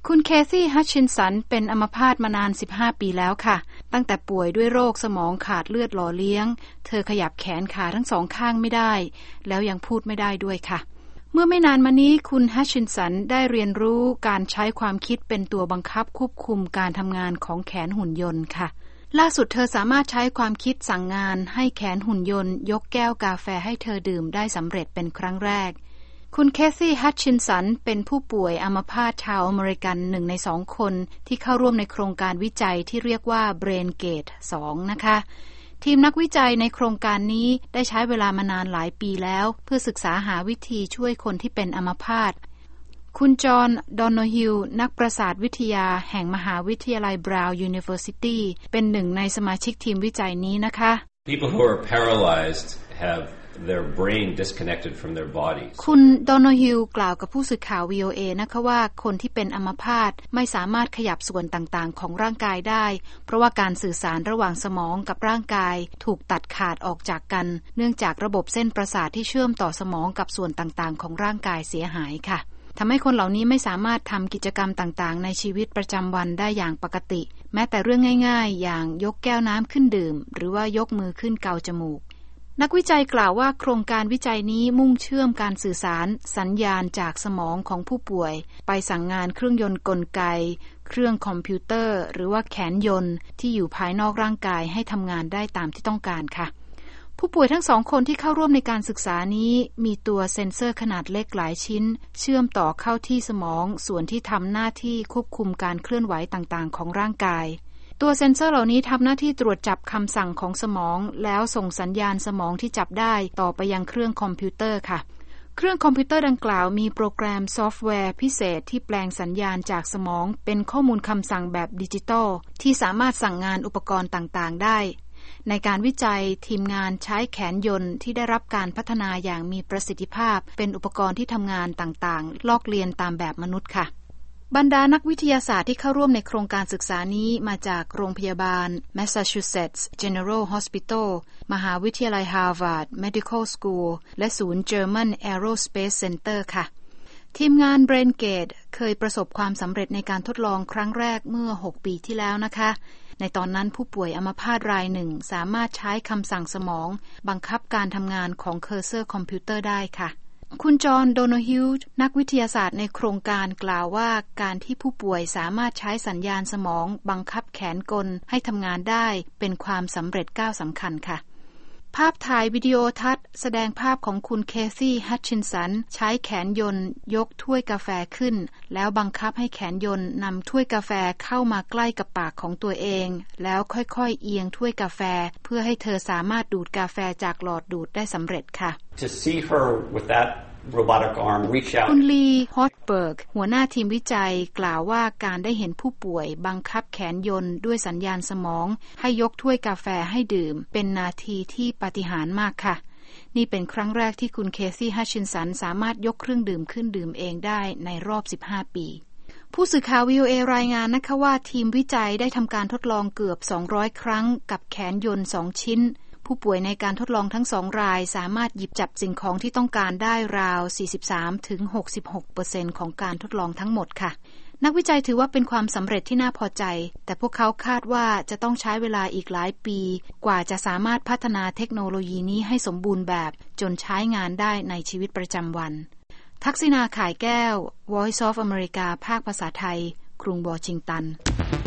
คุณเคซี่ฮัตชินสันเป็นอัมพาตมานาน15 ปีแล้วค่ะตั้งแต่ป่วยด้วยโรคสมองขาดเลือดหล่อเลี้ยงเธอขยับแขนขาทั้งสองข้างไม่ได้แล้วยังพูดไม่ได้ด้วยค่ะเมื่อไม่นานมานี้คุณฮัตชินสันได้เรียนรู้การใช้ความคิดเป็นตัวบังคับควบคุมการทำงานของแขนหุ่นยนต์ค่ะล่าสุดเธอสามารถใช้ความคิดสั่งงานให้แขนหุ่นยนต์ยกแก้วกาแฟให้เธอดื่มได้สำเร็จเป็นครั้งแรกคุณเคซี่ฮัตชินสันเป็นผู้ป่วยอัมพาตชาวอเมริกัน1 ใน 2 คนที่เข้าร่วมในโครงการวิจัยที่เรียกว่า Brain Gate 2 นะคะทีมนักวิจัยในโครงการนี้ได้ใช้เวลามานานหลายปีแล้วเพื่อศึกษาหาวิธีช่วยคนที่เป็นอัมพาตคุณจอห์น ดอนโนฮิลนักประสาทวิทยาแห่งมหาวิทยาลัยบราวน์ยูนิเวอร์ซิตี้เป็นหนึ่งในสมาชิกทีมวิจัยนี้นะคะ People who are paralyzed have their brain disconnected from their bodies คุณดอนโนฮิลกล่าวกับผู้สื่อข่าว VOA นะคะว่าคนที่เป็นอัมพาตไม่สามารถขยับส่วนต่างๆของร่างกายได้เพราะว่าการสื่อสารระหว่างสมองกับร่างกายถูกตัดขาดออกจากกันเนื่องจากระบบเส้นประสาทที่เชื่อมต่อสมองกับส่วนต่างๆของร่างกายเสียหายค่ะทำให้คนเหล่านี้ไม่สามารถทำกิจกรรมต่างๆในชีวิตประจำวันได้อย่างปกติแม้แต่เรื่องง่ายๆอย่างยกแก้วน้ำขึ้นดื่มหรือว่ายกมือขึ้นเกาจมูกนักวิจัยกล่าวว่าโครงการวิจัยนี้มุ่งเชื่อมการสื่อสารสัญญาณจากสมองของผู้ป่วยไปสั่งงานเครื่องยนต์กลไกเครื่องคอมพิวเตอร์หรือว่าแขนยนต์ที่อยู่ภายนอกร่างกายให้ทำงานได้ตามที่ต้องการค่ะผู้ป่วยทั้ง2 คนที่เข้าร่วมในการศึกษานี้มีตัวเซ็นเซอร์ขนาดเล็กหลายชิ้นเชื่อมต่อเข้าที่สมองส่วนที่ทำหน้าที่ควบคุมการเคลื่อนไหวต่างๆของร่างกายตัวเซ็นเซอร์เหล่านี้ทำหน้าที่ตรวจจับคำสั่งของสมองแล้วส่งสัญญาณสมองที่จับได้ต่อไปยังเครื่องคอมพิวเตอร์ค่ะเครื่องคอมพิวเตอร์ดังกล่าวมีโปรแกรมซอฟต์แวร์พิเศษที่แปลงสัญญาณจากสมองเป็นข้อมูลคำสั่งแบบดิจิตอลที่สามารถสั่งงานอุปกรณ์ต่างๆได้ในการวิจัยทีมงานใช้แขนยนต์ที่ได้รับการพัฒนาอย่างมีประสิทธิภาพเป็นอุปกรณ์ที่ทำงานต่างๆลอกเลียนตามแบบมนุษย์ค่ะบรรดานักวิทยาศาสตร์ที่เข้าร่วมในโครงการศึกษานี้มาจากโรงพยาบาล Massachusetts General Hospital มหาวิทยาลัย Harvard Medical School และศูนย์ German Aerospace Center ค่ะทีมงาน Brain Gate เคยประสบความสำเร็จในการทดลองครั้งแรกเมื่อ6 ปีที่แล้วนะคะในตอนนั้นผู้ป่วยอัมพาตรายหนึ่งสามารถใช้คำสั่งสมองบังคับการทำงานของเคอร์เซอร์คอมพิวเตอร์ได้ค่ะคุณจอห์น โดโนฮิลนักวิทยาศาสตร์ในโครงการกล่าวว่าการที่ผู้ป่วยสามารถใช้สัญญาณสมองบังคับแขนกลให้ทำงานได้เป็นความสำเร็จก้าวสำคัญค่ะภาพถ่ายวิดีโอทัศน์แสดงภาพของคุณเคซี่ฮัตชินสันใช้แขนยนต์ยกถ้วยกาแฟขึ้นแล้วบังคับให้แขนยนต์นำถ้วยกาแฟเข้ามาใกล้กับปากของตัวเองแล้วค่อยๆเอียงถ้วยกาแฟเพื่อให้เธอสามารถดูดกาแฟจากหลอดดูดได้สำเร็จค่ะ To see her with that robotic arm reach out คุณลีฮอตเบิร์กหัวหน้าทีมวิจัยกล่าวว่าการได้เห็นผู้ป่วยบังคับแขนยนต์ด้วยสัญญาณสมองให้ยกถ้วยกาแฟให้ดื่มเป็นนาทีที่ปาฏิหาริย์มากค่ะนี่เป็นครั้งแรกที่คุณเคซี่ฮัตชินสันสามารถยกเครื่องดื่มขึ้นดื่มเองได้ในรอบ15 ปีผู้สื่อข่าว VOA รายงานนะคะว่าทีมวิจัยได้ทำการทดลองเกือบ200 ครั้งกับแขนยนต์2 ชิ้นผู้ป่วยในการทดลองทั้ง2 รายสามารถหยิบจับสิ่งของที่ต้องการได้ราว 43-66% ของการทดลองทั้งหมดค่ะนักวิจัยถือว่าเป็นความสำเร็จที่น่าพอใจแต่พวกเขาคาดว่าจะต้องใช้เวลาอีกหลายปีกว่าจะสามารถพัฒนาเทคโนโลยีนี้ให้สมบูรณ์แบบจนใช้งานได้ในชีวิตประจำวันทักษิณา ข่ายแก้ว Voice of America ภาคภาษาไทยกรุงวอชิงตัน